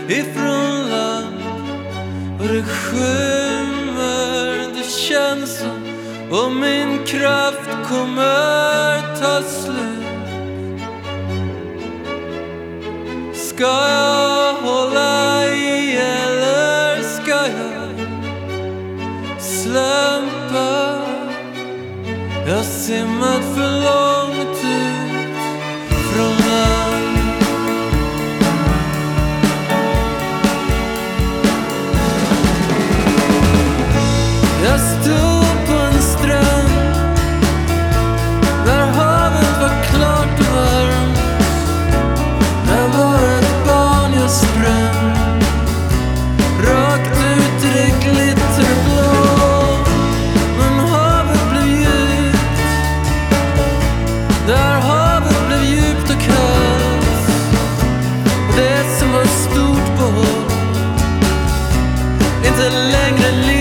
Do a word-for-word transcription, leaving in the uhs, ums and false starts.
ifrån land. Och det skymmer, det känns som om min kraft kommer ta slut. Ska jag hålla i eller ska jag slämpa? Jag har simmat för långt ut från land. Jag stod på en strand där havet var klart och varmt. Där var ett barn jag sprang rakt ut i det glitterblå. Men havet blev djupt, där havet blev djupt och kallt. Och det som var stort på håll inte längre